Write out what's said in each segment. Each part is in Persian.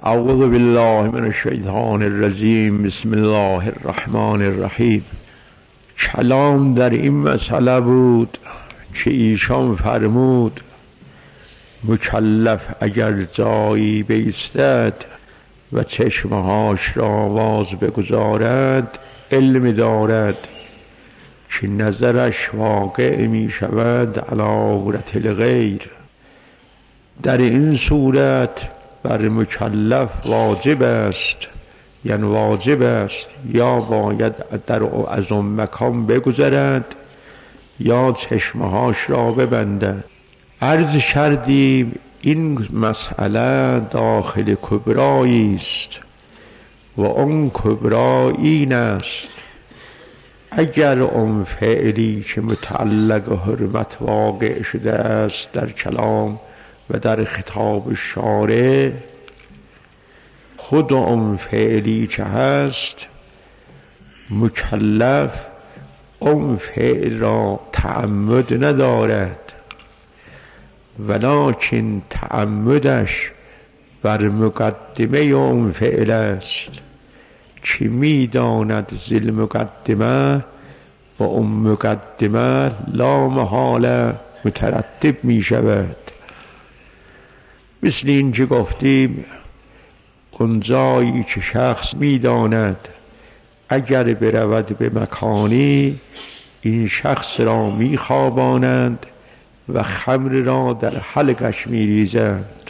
اعوذ بالله من الشیطان الرجیم. بسم الله الرحمن الرحیم. کلام در این مسئله بود که ایشان فرمود مکلف اگر جایی بایستد و چشمهاش را باز بگذارد علم دارد که نظرش واقع می شود علی عورت الغیر. در این صورت بر مکلف واجب است، یعنی واجب است یا باید از آن مکان بگذرد یا چشمهاش را ببندد. عرض کردیم این مسئله داخل کبرایی است و آن کبرا این است: اگر آن فعلی که متعلق حرمت واقع شده است در کلام و در خطاب شارع، خود آن فعلی که هست مکلف آن فعل را تعمد ندارد، ولکن تعمدش بر مقدمه آن فعل است که میداند ذی مقدمه و آن مقدمه لا محاله مترتب می شود. مثل این که گفتیم اون جایی که شخص میداند اگر برود به مکانی این شخص را میخوابانند و خمر را در حلقش میریزند،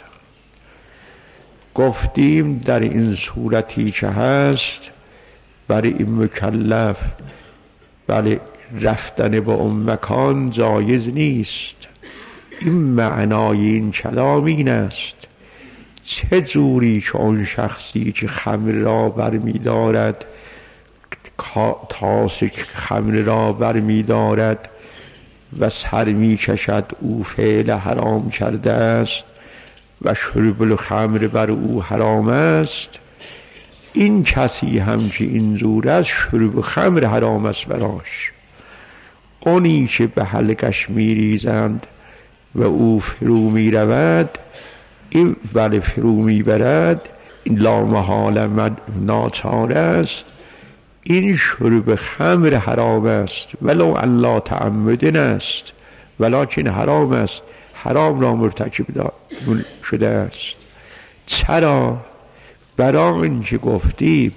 گفتیم در این صورتی که هست برای این مکلف برای رفتن به اون مکان جایز نیست. این معنای این کلام این است: چه جوری که اون شخصی که خمر را برمیدارد تاس خمر را برمیدارد و سر میکشد او فعل حرام کرده است و شرب الخمر بر او حرام است، این کسی هم که این جور است شرب خمر حرام است براش. اونی که به حلقش میریزند و او فرو می رود، این بله فرو می برد، این لا محاله ناچار است، این شرب خمر حرام است ولو الله تعمدن است، ولکن حرام است، حرام را مرتکب شده است. چرا؟ برای اینکه گفتیم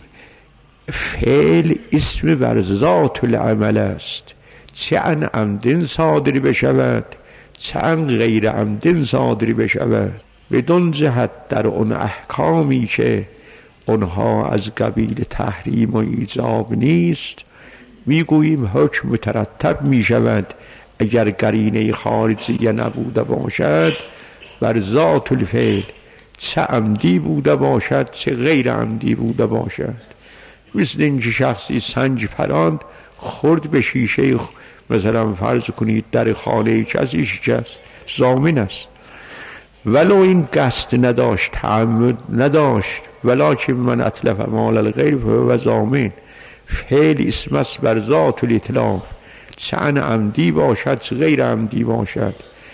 فعل اسم بر ذات العمل است، چه عن عمد صادر بشود چه عن غیر عمد صادر بشود. بدون جهت در اون احکامی که اونها از قبیل تحریم و ایجاب نیست میگوییم حکم مترتب میشود اگر قرینه خارجیه نبوده باشد بر ذات الفعل، چه عمدی بوده باشد چه غیر عمدی بوده باشد. مثل اینکه شخصی سنج پراند خورد به شیشه، مثلا فرض کنید در خانه کسی شکست، ضامن است ولو این قصد نداشت تعمد نداشت، ولکن من اتلف مال الغیر فهو ضامن. فعل اسم است بر ذات الاتلاف، چه عمدی باشد چه غیر عمدی باشد.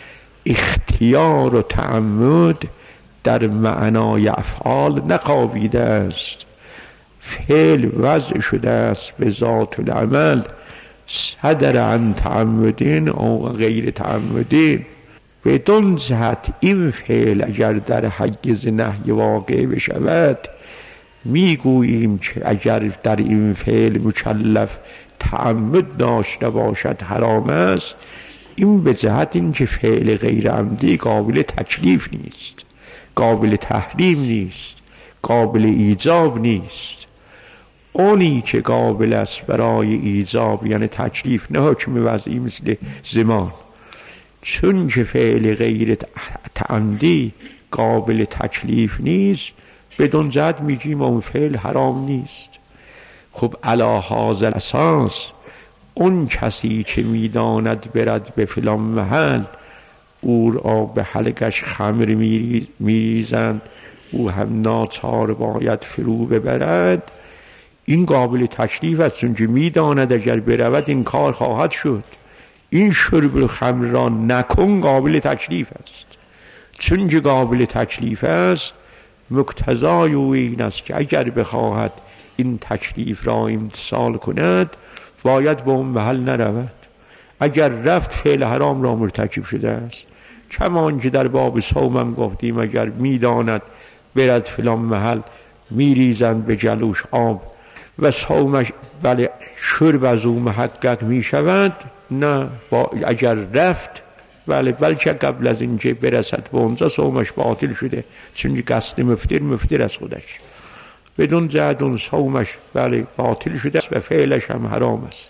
اختیار و تعمد در معنای افعال نقابیده است. فعل وضع شده است به ذات العمل، صدر عن تعمدین او غیر تعمدین. بدون جهت این فعل اگر در حیز نهی واقع بشود میگوییم که اگر در این فعل مکلف تعمد داشته باشد حرام است. این به جهت این که فعل غیر عمدی قابل تکلیف نیست، قابل تحریم نیست، قابل ایجاب نیست. اونی که قابل است برای ایجاب یعنی تکلیف، نه حکم وضعی مثل زمان، چون که فعل غیر تعمدی قابل تکلیف نیست بدون جهت میگیم اون فعل حرام نیست. خب علی هذا الاساس اون کسی که میداند برد به فلان محل او را به حلقش خمر میریزند، او هم ناچار باید فرو ببرد، این قابل تکلیف است، چون که میداند اگر برود این کار خواهد شد. این شرب الخمر را نکن قابل تکلیف است، چون که قابل تکلیف است مقتضای او این است که اگر بخواهد این تکلیف را امتثال کند باید به اون محل نرود. اگر رفت فعل حرام را مرتکب شده است. کمان که در باب صومم گفتیم اگر میداند برد فلان محل میریزند به جلوش آب و صومش بله شرب از او محقق میشود، نه اگر رفت بلکه قبل از اینکه برسد به اونجا صومش باطل شده، چون قصد مفطر از خودش بدون زدون صومش باطل شده و فعلش هم حرام است.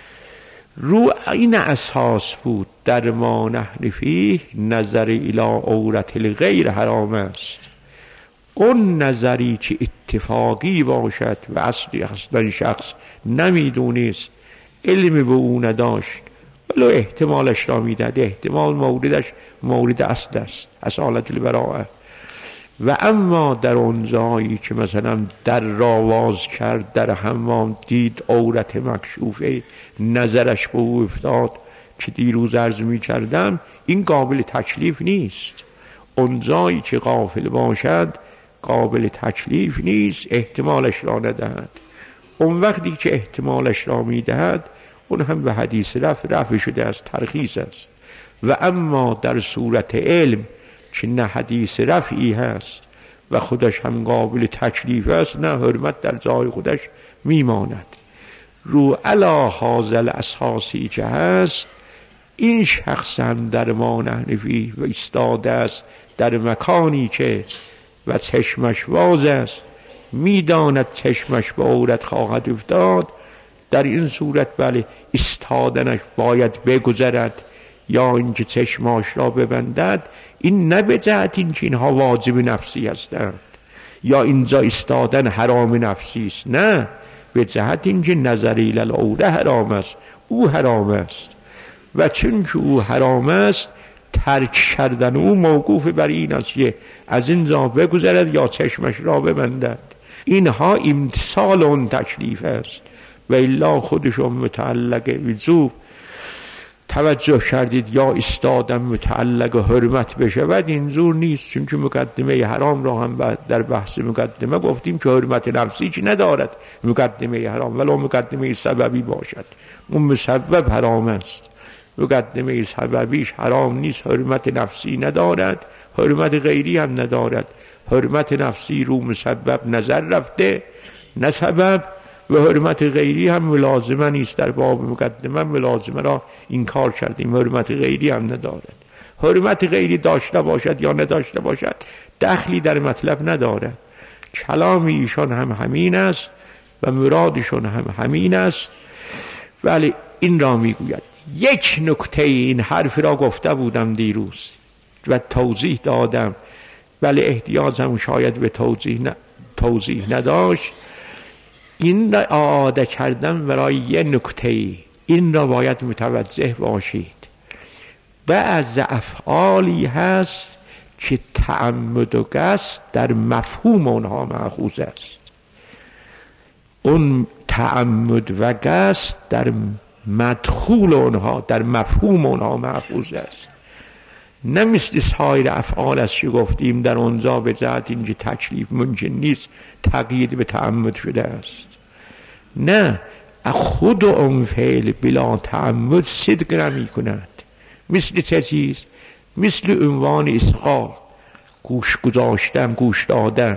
رو این اساس بود در ما نحن فیه نظر الی عورت الغیر حرام است. اون نظری که اتفاقی باشد و اصلا شخص نمیدونست، علم به او نداشت ولو احتمالش را میداد، احتمال موردش مورد اصل است، اصالت البراءه. و اما در اون جایی که مثلا در را واز کرد، در حمام دید عورت مکشوفه، نظرش به او افتاد که دیروز عرض می کردم، این قابل تکلیف نیست. اون جایی که غافل باشد قابل تکلیف نیست، احتمالش را ندهد. اون وقتی که احتمالش را می دهد اون هم به حدیث رفع شده است، ترخیص است. و اما در صورت علم که نه حدیث رفعی هست و خودش هم قابل تکلیف است، نه حرمت در جای خودش میماند. رو علا حاصل اساسی که هست، این شخص هم در ما نحن فیه و ایستاده است در مکانی که و چشمش واز است، میداند چشمش به عورت خواهد افتاد، در این صورت ایستادنش باید بگذرد یا اینکه چشماش را ببندد. این نه به جهت اینکه اینها واجب نفسی هستند یا اینجا ایستادن حرام نفسی است، نه، به جهت اینکه نظر الی العوره حرام است، او حرام است و چون که او حرام است ترک کردن او موقوف بر این است که از اینجا بگذرد یا چشمش را ببندد. اینها امتثال اون تکلیف است و الا خودشون متعلق وجوب توجه کردید یا استادم متعلق حرمت بشود، اینجور نیست. چون که مقدمه حرام را هم در بحث مقدمه گفتیم که حرمت نفسی که ندارد مقدمه حرام، ولو مقدمه سببی باشد اون مسبب حرام است. مقدمه سببیش حرام نیست، حرمت نفسی ندارد، حرمت غیری هم ندارد. حرمت نفسی رو مسبب نظر رفته نه سبب، و حرمت غیری هم ملازمه نیست. در باب مقدمه ملازمه را اینکار کردیم، حرمت غیری هم ندارد. حرمت غیری داشته باشد یا نداشته باشد دخلی در مطلب ندارد. کلام ایشان هم همین است و مرادشون هم همین است. ولی این را میگوید. یک نکته این حرف را گفته بودم دیروز و توضیح دادم، ولی احتیاج هم شاید به توضیح نداشت. این را اعاده کردم برای یه نکته، این را باید متوجه باشید. بعض افعالی هست که تعمد و قصد در مفهوم آنها مأخوذ است، اون تعمد و قصد در مدخول آنها در مفهوم آنها مأخوذ است. نه مثل سایر افعال است که گفتیم در آنجا به جهت اینکه تکلیف ممکن نیست تقیید به تعمد شده است. نه، خود اون فعل بلا تعمد صدق نمی کند. مثل چه چیز؟ مثل عنوان اسقا، گوش گذاشتن، گوش دادن.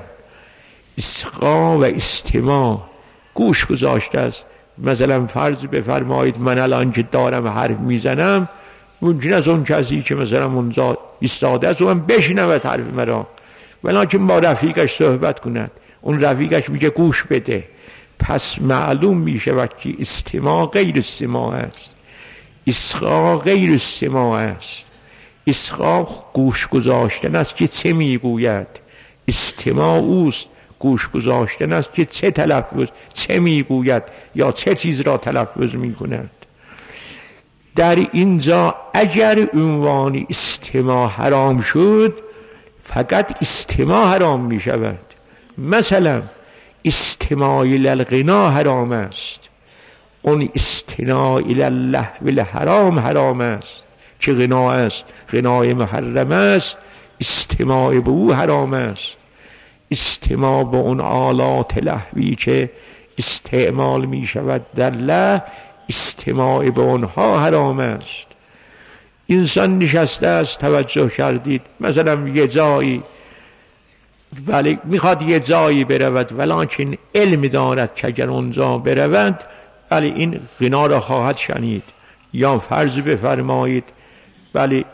اسقا و استماع، گوش گذاشته است. مثلا فرض بفرمایید من الان که دارم حرف میزنم، ممکن است اون کسی که مثلا اونجا ایستاده است اون بشنود حرف مرا، ولیکن با رفیقش صحبت کند، اون رفیقش میگه گوش بده. پس معلوم میشه که استماع غیر استماع است، اسقا غیر استماع است. اسقا گوش گذاشتن است که چه میگوید، استماع اوست گوش گذاشتن است که چه میگوید یا چه چیز را تلفظ میکند. در اینجا اگر عنوان استماع حرام شد فقط استماع حرام می شود. مثلا استماع الی الغنا حرام است، اون استماع الی اللهو الحرام حرام است که غنا است، غنای محرم است، استماع به او حرام است. استماع به اون آلات لهوی که استعمال می شود در لهو، استماع به اونها حرام است. انسان نشسته است، توجه کردید، مثلا یه جایی، بله میخواد یه جایی برود ولکن علم دارد که اگر اونجا برود بله این غنا را خواهد شنید، یا فرض بفرمایید بله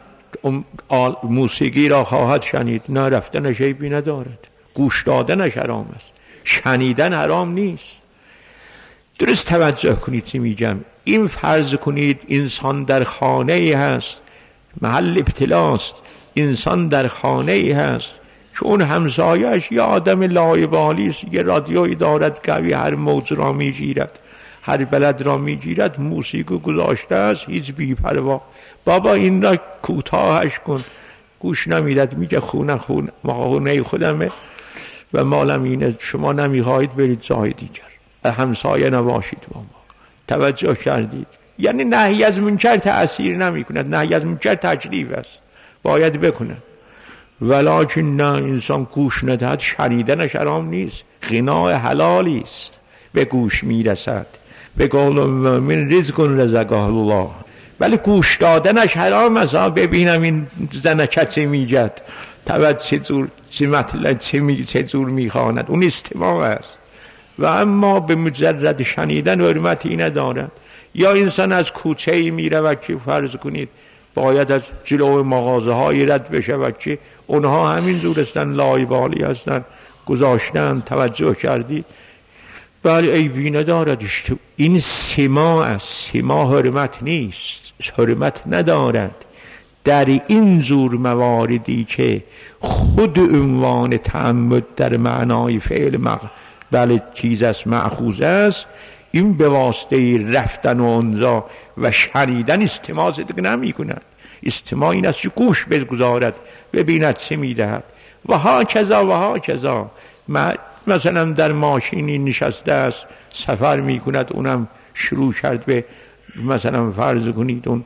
موسیقی را خواهد شنید، نه رفتنش عیبی ندارد، گوش دادنش حرام است، شنیدن حرام نیست. درست توجه کنید چی میگم. این فرض کنید انسان در خانه ای هست، محل ابتلاست، انسان در خانه ای هست، چون همسایش یه آدم لایبالی است، یه رادیویی دارد قوی هر موج را میگیرد، هر بلد را میگیرد، موسیقی گذاشته است، هیچ بی‌پروا. بابا این را کوتاهش کن، گوش نمیدد، میگه خونه خودمه و مالم اینه، شما نمیخواهید برید جای دیگر، همسایه نباشید با ما. توجه کردید؟ یعنی نهی از منکر تأثیر نمی کند، نهی از منکر تکلیف است، باید بکنه، ولکن نه انسان گوش ندهد، شنیدنش حرام نیست، غنا حلالی است، به گوش میرسد، به قول من رزق رزقه الله، ولی گوش دادنش حرام است. ببینم این زنکه چه میگد، چه مطلب چه جور میخواند، اون استماع است. و اما به مجرد شنیدن حرمتی ندارد. یا انسان از کوچه ای میره و که فرض کنید باید از جلو مغازه های رد بشه و که اونها همین جور هستن، لایبالی هستن، گذاشتن. توجه کردید؟ بله عیبی ندارد. این سماع است، سماع حرمت نیست، حرمت ندارد. در این زور مواردی که خود عنوان تعمد در معنای فعل بله چیز است، مأخوذ است، این به واسطه رفتن و انزا و شنیدن استماع صدق نمی کند. استماع این است که گوش بگذارد، ببیند چه می دهد و ها کذا و ها کذا. مثلا در ماشینی نشسته است، سفر می کند، اونم شروع کرد به مثلا فرض کنید اون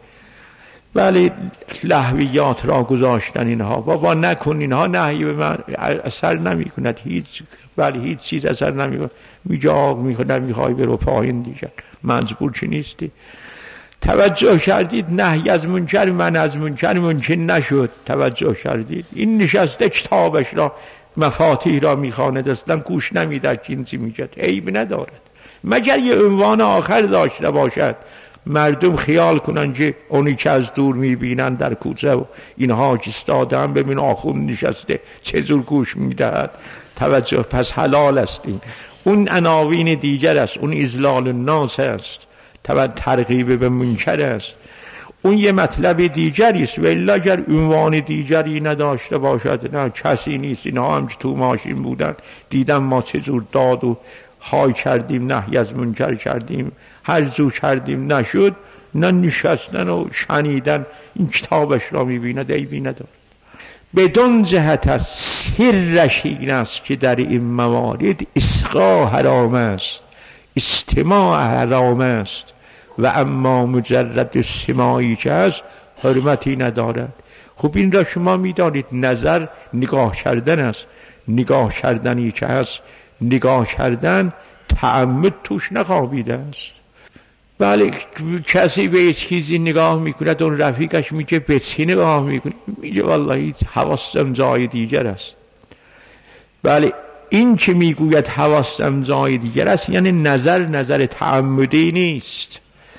بله لهویات را گذاشتن، اینها بابا نکن، اینها نهی به من اثر نمی کند، هیچ چیز اثر نمی کند، میجاق میخواد، میخوای برو پایین دیگر، مجبور چی نیستی. توجه کردید؟ نهی از منکر، من از منکر ممکن نشد. توجه کردید؟ این نشسته کتابش را، مفاتیح را میخواند، اصلا گوش نمیدهد که این چی میگد، عیب ندارد، مگر یه عنوان آخر داشته باشد، مردم خیال کنن که اونی که از دور میبینن در کوچه و اینها ایستاده هم، ببین آخوند نشسته چه جور گوش میدهد. توجه، پس حلال است. این اون عناوین دیگر است، اون اذلال الناس است، ترغیب به منکر است، اون یه مطلب دیگری است. و الا اگر عنوان دیگری نداشته باشد، نه کسی نیست. اینها هم که تو ماشین بودن دیدم ما چه جور داد و های کردیم، نهی از منکر کردیم، هر زو کردیم، نشد. نه نشستن و شنیدن این کتابش را میبیند، عیبی ندارد. بدون جهت از سرش این است که در این موارد اصغا حرام است، استماع حرام است، و اما مجرد سماعی که هست حرمتی ندارد. خب این را شما میدانید، نظر نگاه کردن است، نگاه کردنی که هست، نگاه کردن تعمد توش نخوابیده است. بله کسی به یک چیزی نگاه میکند، اون رفیقش میگه به چی نگاه میکنی؟ میگه والله حواسم جای دیگر است. بله این که میگوید حواسم جای دیگر است یعنی نظر تعمدی نیست.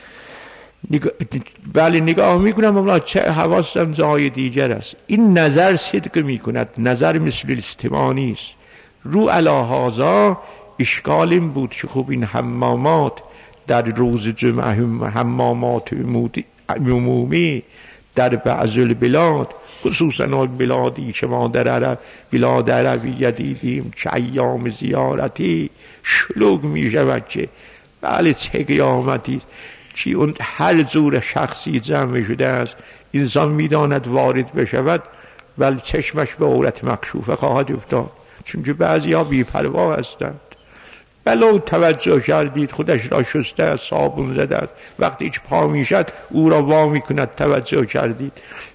بله نگاه میکنم والله چه حواسم جای دیگر است، این نظر صدق میکند، نظر مثل استماع نیست. رو علی هذا اشکال این بود که خب این حمامات در روز جمعه، حمامات عمومی در بعض البلاد، خصوصا بلادی که ما در بلاد عربیه دیدیم که ایام زیارتی شلوغ می شود، که بله چه قیامتی که اون هر زور شخصی جمع شده است، انسان میداند وارد بشود ولی چشمش به عورت مکشوفه خواهد افتاد، چون که بعضی ها بی‌پروا هستند. بلو توجه کردید خودش را شسته، صابون زده، وقتی که پا میشد او را وا میکند. توجه کردید؟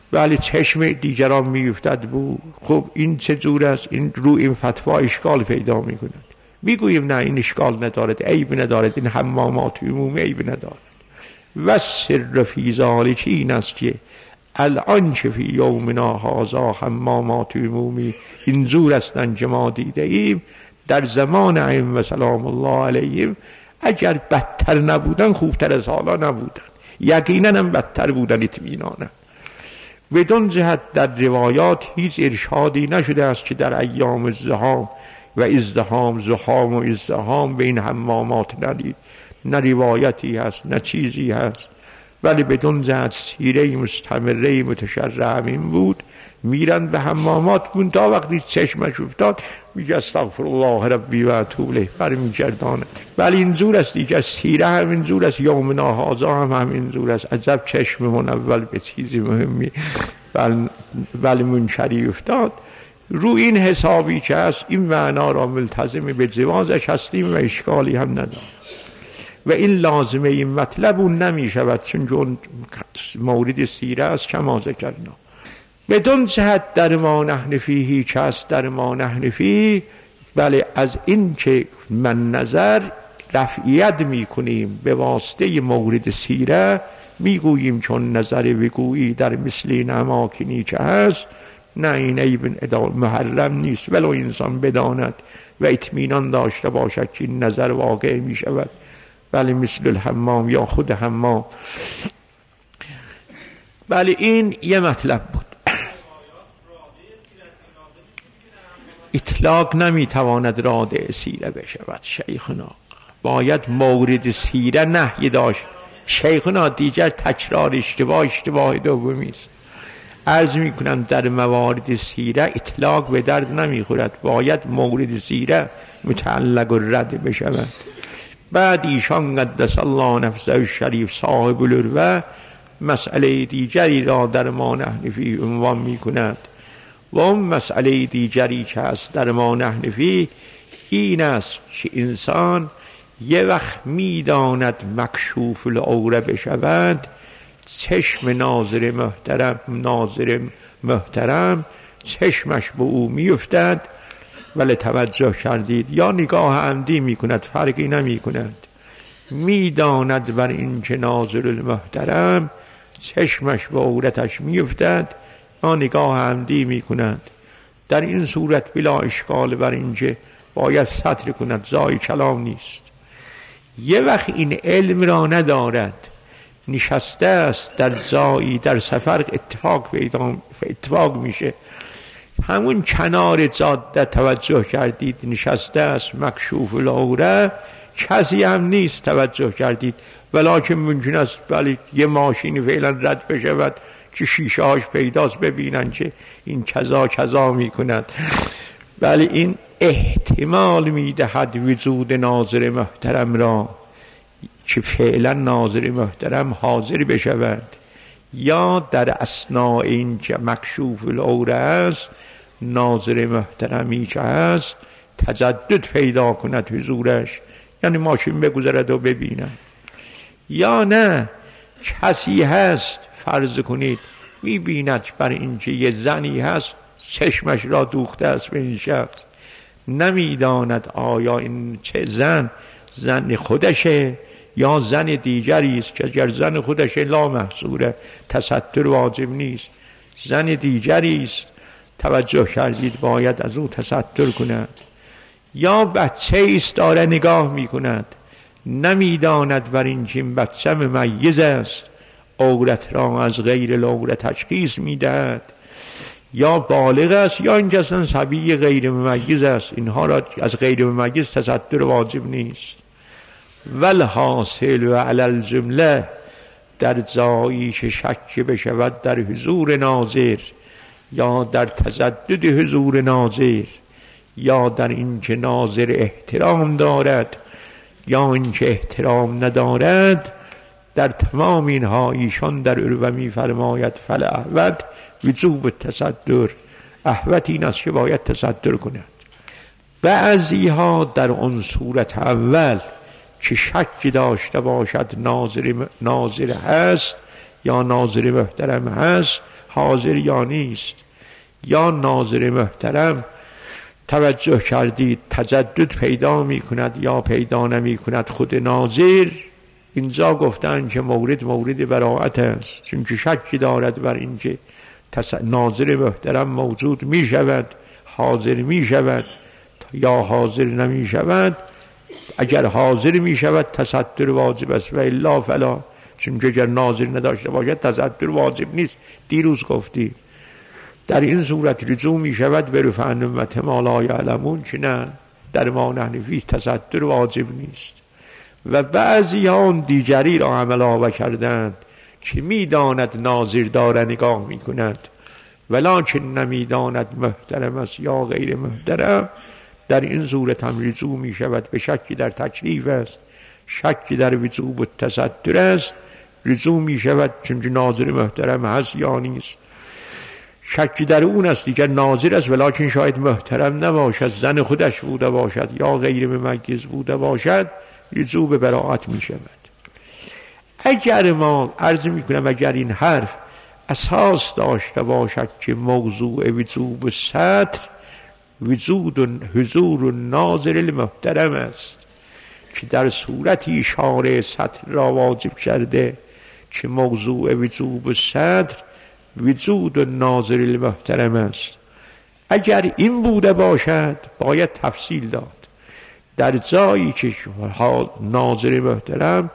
ولی چشم دیگران میفتد بود. خب این چه جور است؟ این رو این فتوا اشکال پیدا میکند. میگوییم نه این اشکال ندارد، عیب ندارد، این حمامات عمومی عیب ندارد. و سر فی ذلک این است که الان چه فی یومنا هذا حمامات عمومی این زور هستند که ما دیده ایم، در زمان ائمه سلام الله علیهم اگر بدتر نبودن خوبتر از حالا نبودن، یقینا هم بدتر بودن اطمینانا. بدون جهت در روایات هیچ ارشادی نشده است که در ایام الزحام و ازدحام، زحام و ازدحام به این حمامات ندید، نه روایتی هست نه چیزی هست. ولی بدون جهت سیره مستمره متشرع همین بود، میرن به حمامات، تا وقتی چشمش افتاد میگه استغفر الله ربی و اتوب الیه، برمیگرداند. ولی این زور است دیگه، سیره همین زور است، یومنا هذا هم همین زور است. عجب چشم منول به چیزی مهمی ولی منشری افتاد. رو این حسابی که هست این معنا را ملتزم به جوازش هستیم و اشکالی هم ندارد و این لازمه این مطلب اون نمی شود، چون مورد سیره است کما ذکرنا. بدون جهت در ما نحن فیه که است در ما نحن فیه، بله از این که من نظر رفعیت می کنیم به واسطه مورد سیره، می گوییم چون نظر بگویی در مثل این اماکنی که هست، نه این عیب محرم نیست، ولو انسان بداند و اطمینان داشته باشد که این نظر واقع می شود. بله مثل الحمام یا خود حمام. بله این یه مطلب بود. اطلاق نمیتواند رادع سیره بشود شیخنا، باید مورد سیره نهی داشت. شیخنا دیگر تکرار اشتباه دومی است. عرض میکنم در موارد سیره اطلاق به درد نمیخورد، باید مورد سیره متعلق الرد بشود. بعد ایشان قدس الله نفسه الشریف صاحب العروة مسئله دیگری را در ما نحن فیه عنوان می کند و اون مسئله دیگری که هست در ما نحن فیه این است که انسان یه وقت می داند مکشوف العوره بشود، چشم ناظر محترم چشمش به او می افتد، ولی توجه کردید یا نگاه عمدی می کند فرقی نمی کند، می داند بر این که ناظر المحترم چشمش به عورتش می افتد یا نگاه عمدی می کند، در این صورت بلا اشکال بر این که باید ستر کند، زای کلام نیست. یه وقت این علم را ندارد، نشسته است در زایی در سفر اتفاق میشه، همون کنار جاده توجه کردید نشسته است مکشوف العوره، کسی هم نیست توجه کردید، ولکن ممکن است ولی یه ماشین فعلا رد بشود که شیشه هاش پیداست ببینن که این کذا میکند، ولی این احتمال میدهد وجود ناظر محترم را که فعلا ناظر محترم حاضر بشود، یا در اثناء این که مکشوف العوره است ناظر محترمی که هست تجدد پیدا کند حضورش، یعنی ماشین بگذرد و ببیند، یا نه کسی هست فرض کنید میبیند بر اینکه یه زنی هست چشمش را دوخته است به این شخص، نمیداند آیا این چه زن خودشه یا زن دیگری است که اگر زن خودشه لا محصوره تستر واجب نیست، زن دیگری است توجه کردید باید از او تستر کند، یا بچه است داره نگاه میکند نمیداند بر این که این بچه ممیز است عورت را از غیر العورت تشخیص میدهد، یا بالغ است یا اینکه اصلا صبی غیر ممیز است، اینها را از غیر ممیز تستر واجب نیست. والحاصل و علی الجمله در جایی که شک بشود در حضور ناظر یا در تجدد حضور ناظر یا در اینکه ناظر احترام دارد یا اینکه احترام ندارد، در تمام اینها ایشان در عروه می فرماید فالاحوط وجوب تصدر، احوط این است که باید تصدر کند. بعضی ها در اون صورت اول که شک داشته باشد ناظر هست یا ناظر محترم هست حاضر یا نیست. یا ناظر محترم توجه کردید تجدد پیدا می کند یا پیدا نمی کند خود ناظر. اینجا گفتن که مورد براعت است، چون که شکی دارد بر اینکه ناظر محترم موجود می شود، حاضر می شود یا حاضر نمی شود. اگر حاضر می شود تصدر واجب است و الا فلا، چون که اگر ناظر نداشته باشد تصدر واجب نیست. دیروز گفتی در این صورت رجوع می شود به رفع امت ما لا یعلمون، که نه در ما نحن فیه تصدر واجب نیست. و بعضی ها دیگری را عمل آور کردند که می داند ناظر داره نگاه می کند ولکن نمی داند محترم است یا غیر محترم. در این صورت هم رجوع می شود. به شکی در تکلیف است، شکی در وجوب التصدر است، رجوع می شود چون ناظر محترم هست یا نیست. شکی در اون است دیگر ناظر است ولکن شاید محترم نباشد، زن خودش بوده باشد یا غیر ممیز بوده باشد، رجوع به براعت می شود. اگر ما عرض می کنم اگر این حرف اساس داشته باشد که موضوع وجوب ستر وجود حضور ناظر المحترم است، که در صورتی اشاره ستر را واجب کرده که موضوع وجوب ستر وجود ناظر المحترم است، اگر این بوده باشد باید تفصیل داد. در جایی که ناظر محترم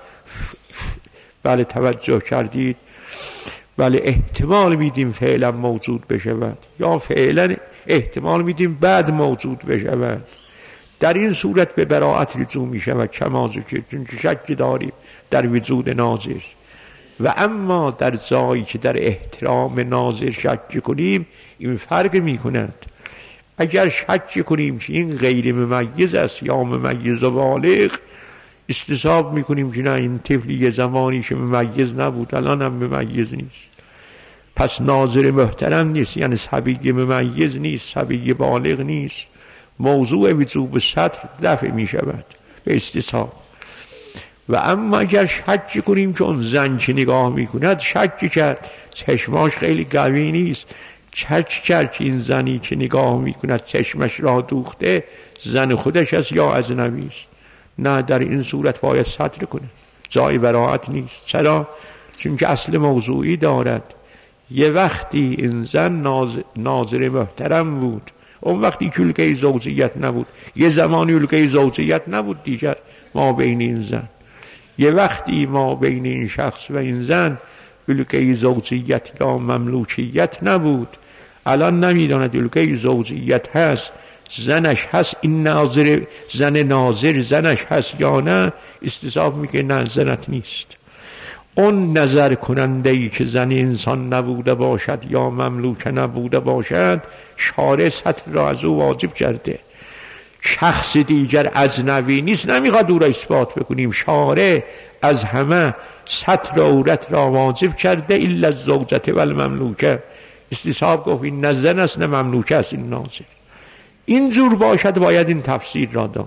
بله توجه کردید بله احتمال میدیم فعلا موجود بشود یا فعلا احتمال میدیم بعد موجود بشود، در این صورت به براعت رجوع میشود کما ذکر، چون شک داریم در وجود ناظر. و اما در جایی که در احترام ناظر شک کنیم این فرق میکند. اگر شک کنیم که این غیر ممیز است یا ممیز و بالغ، استصحاب میکنیم که نه این طفلی یه زمانی که ممیز نبود الان هم ممیز نیست، پس ناظر محترم نیست، یعنی صبی ممیز نیست، صبی بالغ نیست، موضوع وجوب ستر دفع میشود به استصحاب. و اما اگر شک کنیم که اون زن که نگاه میکند شک کرد چشماش خیلی قوی نیست، شک کرد که این زنی که نگاه میکند چشمش را دوخته زن خودش است یا اجنبی است، نه در این صورت باید ستر کنه، جای براعت نیست. چرا؟ چون که اصل موضوعی دارد. یه وقتی این زن ناظر محترم بود، اون وقتی کلکه زوجیت نبود، یه زمانی کلکه زوجیت نبود دیگر ما بین این زن، یه وقتی ما بین این شخص و این زن کلکه زوجیت یا مملوکیت نبود، الان نمیداند کلکه زوجیت هست، زنش هست، این ناظر زن ناظر زنش هست یا نه، استصحاب میگه نه زنت نیست. اون نظر کننده ای که زن انسان نبوده باشد یا مملوک نبوده باشد شارع ستر را از او واجب کرده، شخص دیگر اجنبی نیست، نمیخواد او را اثبات بکنیم، شارع از همه ستر عورت را واجب کرده الا الزوجة و المملوکه. استصحاب گفت این نه زن است نه مملوکه است این ناظر. اینجور باشد باید این تفسیر را داد.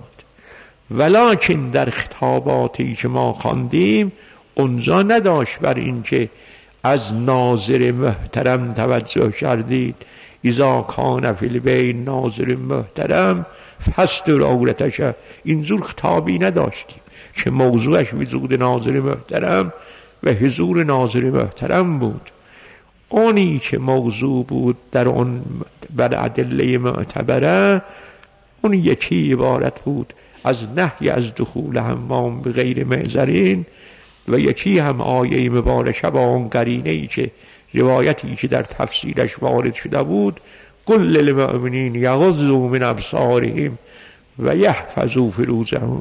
ولکن در خطاباتی که ما خواندیم اونجا نداشت بر این که از ناظر محترم توجه کردید، اذا کان فی البیت ناظر محترم فستر عورتش، اینجور خطابی نداشتیم که موضوعش وجود ناظر محترم و حضور ناظر محترم بود. اونی که موضوع بود در اون بر ادله معتبره، اون یکی عبارت بود از نهی از دخول حمام به غیر معذرین، و یکی هم آیه مبارکه با اون قرینه‌ای که روایتی که در تفسیرش وارد شده بود، قل للمؤمنین یغضوا من ابصارهم و یحفظوا فروجهم.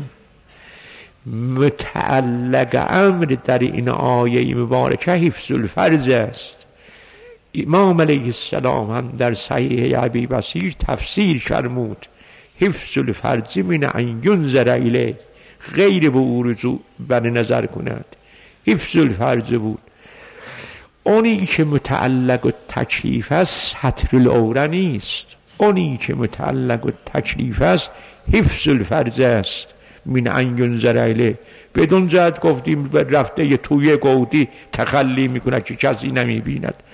متعلق امر در این آیه مبارکه حفظ الفرج است. امام علیه السلام هم در صحیح ابی بصیر تفسیر فرمود حفظ الفرج من ان ینظر الیه، غیر به او رجوع بر نظر کند، حفظ الفرج بود. اونی که متعلق و تکلیف است ستر العوره نیست، اونی که متعلق و تکلیف است حفظ الفرج است. من ان ینظر الیه بدون جهت گفتیم رفته یه توی گودی تخلی میکنه که کسی نمیبیند،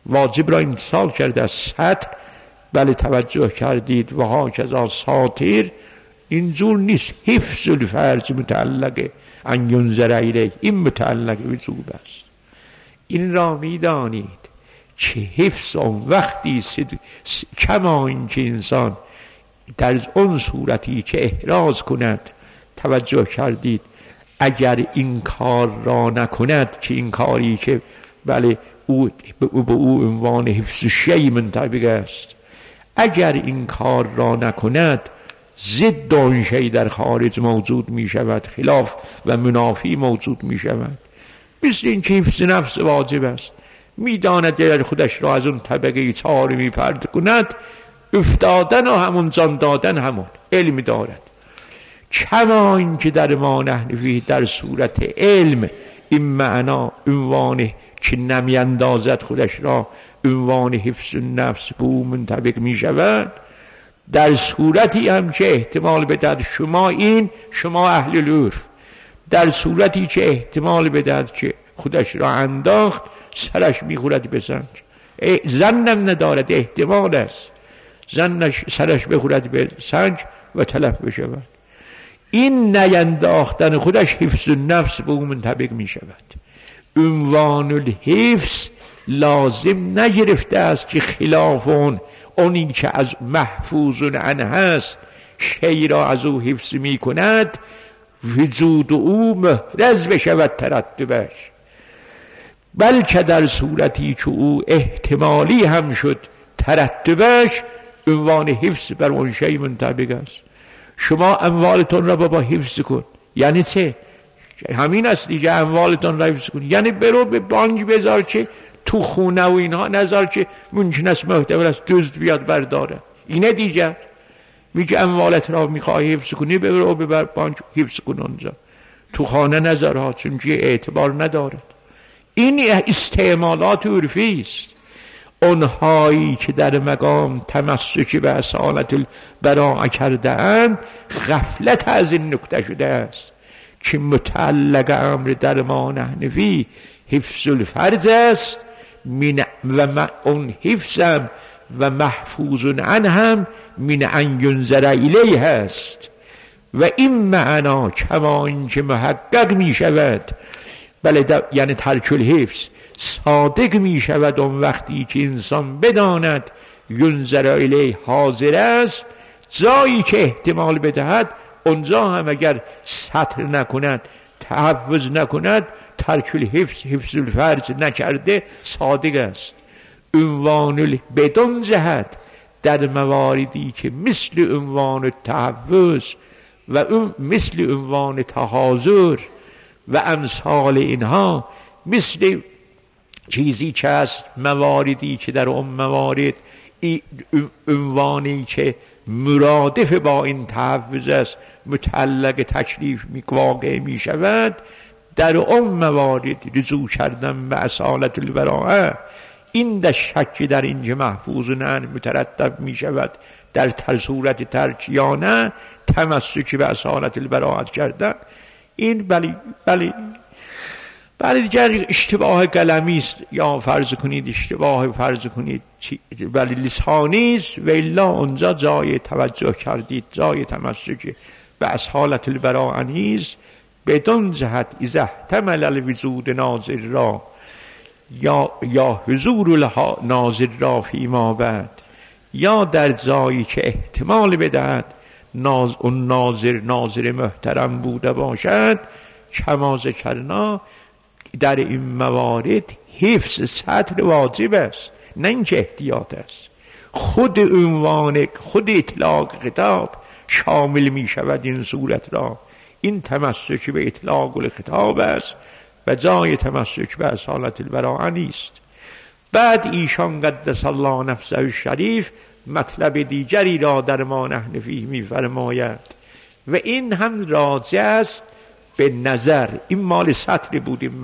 واجب را امتثال کرده است. سطر بله توجه کردید و هاکذا ساطر اینجور نیست. حفظ الفرج متعلقه ان ینظر الیه، این متعلق وجوب است. این را میدانید که حفظ آن وقتی کما این که انسان در اون صورتی که احراز کند، توجه کردید اگر این کار را نکند که این کاری که بله او به او عنوان حفظ شیء منطبق است، اگر این کار را نکند ضد آن شیء در خارج موجود می شود، خلاف و منافی موجود می شود. مثل این که حفظ نفس واجب است، می داند اگر خودش را از اون طبقه 4 می پرد کند، افتادن و همون جان دادن همون علم دارد. کما این که در ما نحن فیه در صورت علم این معنا عنوان که نمی اندازد خودش را عنوان حفظ نفس به او منطبق می شود، در صورتی هم که احتمال بدهد شما اهل العرف، در صورتی که احتمال بدهد که خودش را انداخت سرش میخورد به سنج، زنم ندارد، احتمال است زنش سرش بخورد به سنج و تلف بشود. این نینداختن خودش حفظ نفس به اون منطبق می شود. عنوان الحفظ لازم نگرفته است که خلاف اونی که از محفوظ عنه هست شی را از او حفظ می کند وجود او محرز بشود ترتبش، بلکه در صورتی که او احتمالی هم شد ترتبش عنوان حفظ بر اون شی منطبق است. شما اموالتون را بابا حفظ کن، یعنی چه؟ همین است دیگه، اموالتون را حفظ کن یعنی برو به بانک بذار که تو خونه و اینها نذار که ممکن است محتمل است دزد بیاد برداره، اینه دیگه. میگه اموالت را میخوای حفظ کنی برو به بانک حفظ کن اونجا، تو خانه نذار ها، چون که اعتبار ندارد. این استعمالات عرفی است. اونهایی که در مقام تمسک به اصالت البراءه کرده اند غفلت از این نکته شده است که متعلق امر در ما نحن فیه حفظ الفرج است و اون حفظم و محفوظ عنه هم من ان ینظر الیه است. و این معنا کما این که محقق می شود بله یعنی ترک الحفظ صادق می شود اون وقتی که انسان بداند ینظر الیه حاضر است، جایی که احتمال بدهد اونجا هم اگر سطر نکند تحفظ نکند ترک الحفظ حفظ الفرج نکرده صادق است. عنوان بدون جهت در مواردی که مثل عنوان تحفظ و مثل عنوان تحاضر و امثال اینها، مثل چیزی که از مواردی که در اون موارد عنوانی که مرادف با این تحفظ است متعلق تکلیف واقع می شود، در اون موارد رجوع کردن به اصالت البراءه این در شک در اینجا محفوظ نه مترتب می شود در صورت ترک یا نه تمسک به اصالت البراءه کردن. این بلی دیگر اشتباه قلمی است، یا فرض کنید اشتباه فرض کنید ولی لسانی است، و الا اونجا جای توجه کردید جای تمسک به اصالت البراءه نیست. بدون جهت اذا احتمل الوجود ناظر را یا حضور ناظر را فیما بعد، یا در جایی که احتمال بدهد اون ناظر محترم بوده باشد، کما ذکرنا در این موارد حفظ سطر واجب است، نه اینکه احتیاط است. خود عنوان خود اطلاق خطاب شامل می شود این صورت را. این تمسک به اطلاق الخطاب است و جای تمسک به اصالت البراءه نیست. بعد ایشان قدس الله نفسه الشریف مطلب دیگری را در ما نحن فیه می فرماید و این هم راجع است به نظر. این مال سطر بود این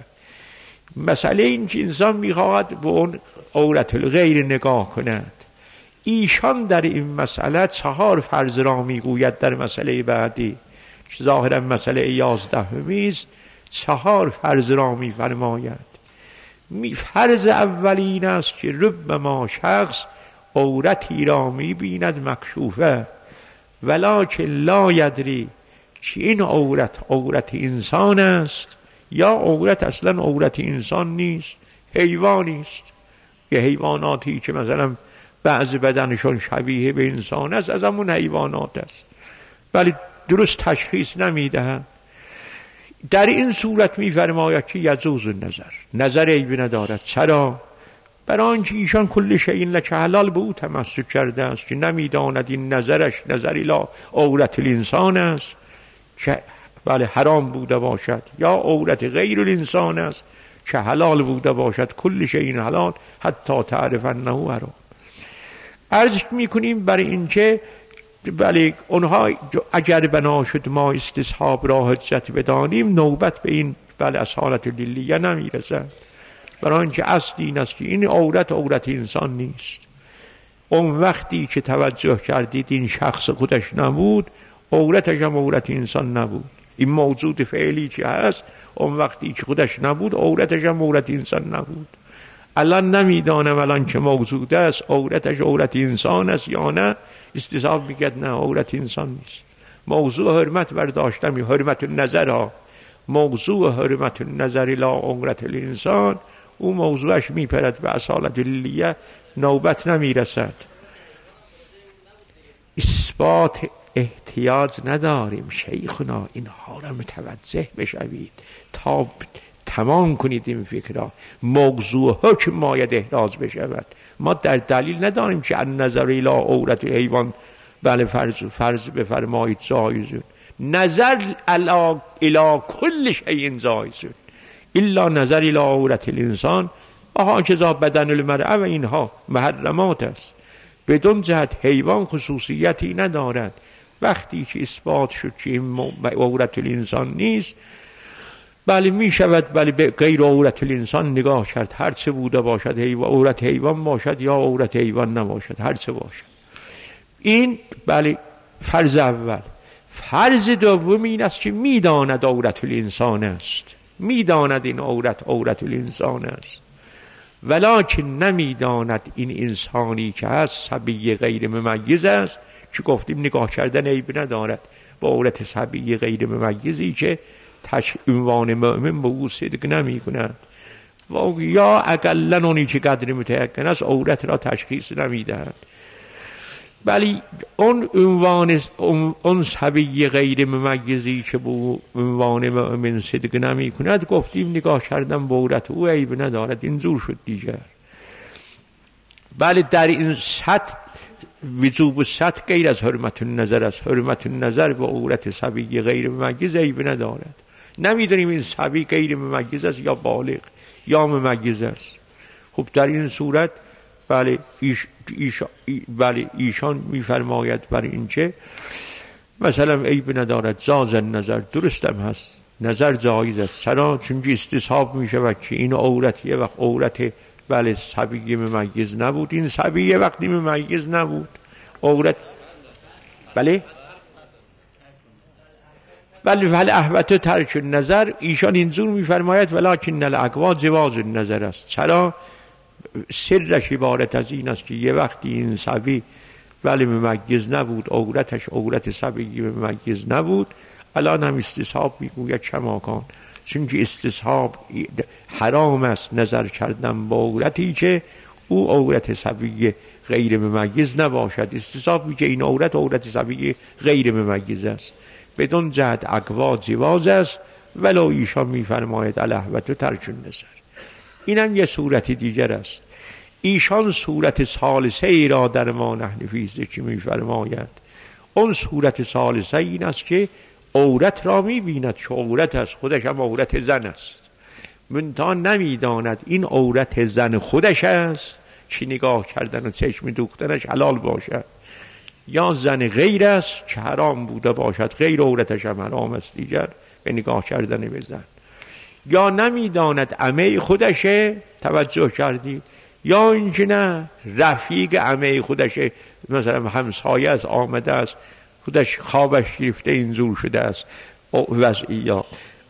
مسئله این که انسان میخواهد به اون عورت الغیر نگاه کند. ایشان در این مسئله 4 فرض را میگوید در مسئله بعدی که ظاهرا مسئله 11 است. 4 فرض را میفرماید. فرض اولین است که ربما شخص عورتی را می‌بیند مکشوفه ولکن لا یدری که این عورت انسان است یا عورت اصلا عورت انسان نیست، حیوانی است. یه حیواناتی که مثلا بعض بدنشون شبیه به انسان است از همون حیوانات است، ولی درست تشخیص نمیدهند. در این صورت می‌فرماید که یجوز نظر عیبی ندارد. چرا؟ برای آنکه ایشان کل شیء لک حلال به او تمسک کرده است که نمیداند این نظرش نظر الی عورت الانسان است که بله حرام بوده باشد، یا عورت غیر الانسان است که حلال بوده باشد. کل شیء حلال حتی تعرف انه حرام. عرض میکنیم برای اینکه بله اونها اگر بنا شد ما استصحاب را حجت بدانیم نوبت به این بله اصالت لیلیه نمیرسد، برای اینکه اصل این است که این عورت انسان نیست. اون وقتی که توجه کردید این شخص خودش نبود، عورتش هم عورت انسان نبود. این موجود فعلی که هست اون وقتی که خودش نبود عورتش هم عورت انسان نبود. الان نمیدانم الان که موجود است عورتش عورت انسان است یا نه، استصحاب میگد نه عورت انسان نیست. موضوع حرمت برداشتم، حرمت النظر ها، موضوع حرمت النظر لا عورت الانسان، او موضوعش میپرد به اصالت لیلیه، نوبت نمیرسد. اثبات احتیاج نداریم شیخنا، اینها را متوجه بشوید تا تمام کنید این فکرها. موضوع حکم باید احراز بشود. ما در دلیل نداریم که النظر الی عورت حیوان بله فرض بفرمایید جایزه، نظر الی کل شیء جایزه الا نظر الی عورت الانسان و هاکذا بدن المرأة و اینها محرمات است. بدون جهت حیوان خصوصیتی ندارد. وقتی که اثبات شد که این عورت الانسان نیست، بله می شود بله به غیر عورت الانسان نگاه کرد، هر چه بوده باشد، عورت حیوان باشد یا عورت حیوان نباشد، هر چه باشد. این بله فرض اول. فرض دوم این است که میداند عورت الانسان است، میداند این عورت الانسان است، ولکن نمیداند این انسانی که هست صبی غیر ممیز است، که گفتیم نگاه کردن عیب ندارد با عورت صبی غیر ممیزی که عنوان مؤمن به او صدق نمی کند یا اقلن اونی که قدر متیقن است عورت را تشخیص نمی دهد. ولی اون عنوان اون صبی غیر ممیزی که به عنوان مؤمن صدق نمی کند، گفتیم نگاه کردن به عورت او عیب ندارد، این زور شد دیگر. بله در این سطح وجوب سطح غیر از حرمت النظر است. حرمت النظر با عورت صبی غیر ممیز عیب ندارد. نمیدونیم این صبی غیر ممیز است یا بالغ یا ممیز است. خب در این صورت بله ایشان میفرماید برای اینکه مثلا عیب ندارد، جاز نظر، درستم هست نظر جایز است. چرا؟ چون استصحاب میشود که این عورت یه وقت عورت بله صبی ممیز نبود، این صبی یه وقتی ممیز نبود عورت بله احوت ترک نظر. ایشان اینجور میفرماید ولکن الاقوا جواز النظر است. چرا؟ سرش عبارت از این است که یه وقتی این صبی ولی ممیز نبود، عورتش عورت صبی ممیز نبود، الان هم استصحاب میگوید کماکان، چون که استصحاب حرام است نظر کردن با عورتی که او عورت صبی غیر ممیز نباشد. استصحاب میگه این عورت صبی غیر ممیز است، بدون جهت اقوا جواز است. ولو ایشان میفرماید الاحوت ترک النظر. اینم یه صورت دیگر است. ایشان صورت ثالثه ای را در ما نحن فی ذکر میفرماید. اون صورت ثالثه این است که عورت را میبیند که عورت است، خودش هم عورت زن است، منتها نمیداند این عورت زن خودش است که نگاه کردن و چشم دوختنش حلال باشد، یا زن غیر است که حرام بوده باشد، غیر عورتش هم حرام است دیگر به نگاه کردن به زن. یا نمیداند عمه خودشه، توجه کردید، یا اینکه نه رفیق عمه خودشه، مثلا همسایه است آمده است خودش خوابش گرفته اینجور شده است وضعیات.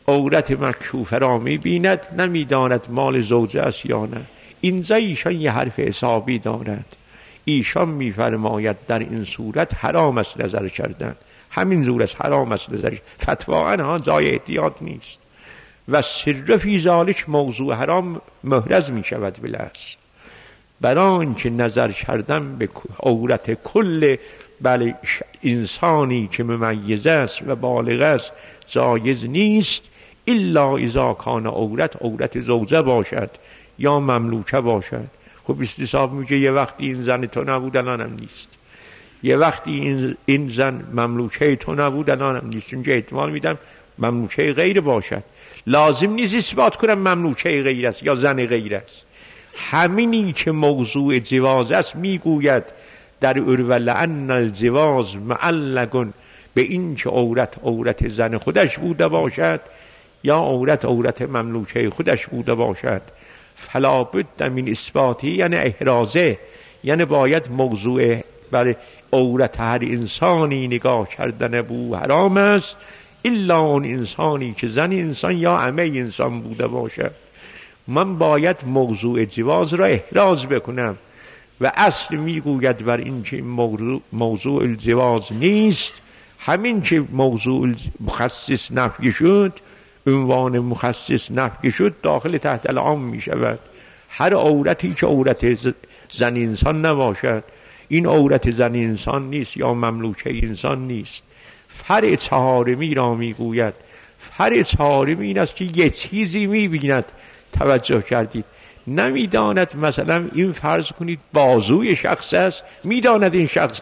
عورت مکشوفه را می‌بیند، نمی‌داند مال زوجه است یا نه. اینجا ایشان یه حرف حسابی دارد. ایشان می‌فرماید در این صورت حرام است نظر کردن، همین زور است حرام است نظر. فتوا ها جای احتیاط نیست. و سر فی ذالک موضوع حرام محرز می شود بلحظ. برای اینکه نظر کردن به عورت کل بله انسانی که ممیز است و بالغ است جایز نیست، الا اذا کان عورت زوجه باشد یا مملوکه باشد. خب استصحاب میگه یه وقتی این زن تو نبود الانم نیست، یه وقتی این زن مملوکه تو نبود الانم نیست. اونجا احتمال میدم مملوکه غیر باشد. لازم نیست اثبات کنم مملوکه غیر است یا زن غیر است. همینی که موضوع جواز است میگوید در اروال ان الجواز معلق به این که عورت زن خودش بوده باشد یا عورت مملوکه خودش بوده باشد. فلا بد من اثباتی یعنی احرازه، یعنی باید موضوع برای عورت هر انسانی نگاه کردن بو حرام است، الا اون انسانی که زن انسان یا عمه انسان بوده باشد. من باید موضوع جواز را احراز بکنم و اصل میگوید بر این که موضوع الجواز نیست. همین که موضوع مخصص نفی شد، عنوان مخصص نفی شد، داخل تحت العام می شود. هر عورتی که عورت زن انسان نباشد، این عورت زن انسان نیست یا مملوکه انسان نیست. فرع چهارمی را میگوید. فرع چهارمی این است که یه چیزی میبیند، توجه کردید، نمیداند مثلا این فرض کنید بازوی شخص است، میداند این شخص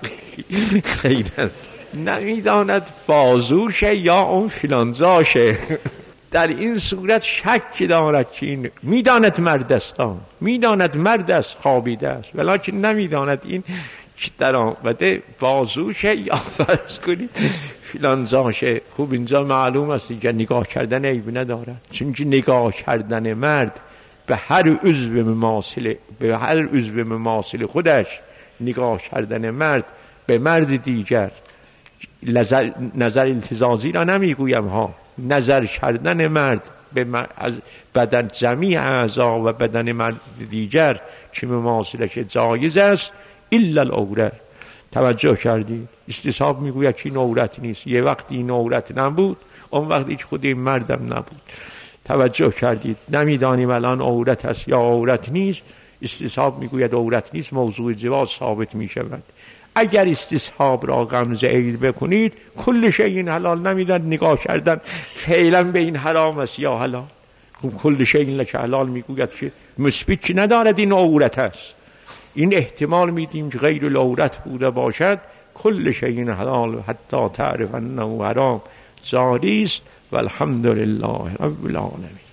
خیر است، نمیداند بازوشه یا اون فلانزاشه. در این صورت شک دارد که این میداند مرد است، میداند مرد است خوابیده است، ولیکن نمیداند این در آمده بازوشه یا فرض کنید فلانزاشه. خوب اینجا معلوم است که نگاه کردن عیب ندارد، چون که نگاه کردن مرد به هر عضو مماثل خودش، نگاه کردن مرد به مرد دیگر، نظر التزازی را نمیگویم ها، نظر کردن مرد به از بدن جمیع اعضا و بدن مرد دیگر که مماثلش جایز است الا العوره. توجه کردی؟ استصحاب میگوید که این عورت نیست، یه وقتی این عورت نبود، اون وقتی که خود این مردم نبود. توجه کردید؟ نمیدانیم الان عورت است یا عورت نیست. استصحاب میگوید عورت نیست، موضوع جواز ثابت میشود. اگر استصحاب را غمزه عید بکنید، کل شیء این حلال، نمیدن نگاه کردن فعلا به این حرام است یا حلال. کل شیء لک حلال میگوید که مثبت که ندارد این عورت است. این احتمال میدیم که غیر العورت بوده باشد. کل شیء حلال حتی تعرف انه حرام جاری است. والحمد لله رب العالمین.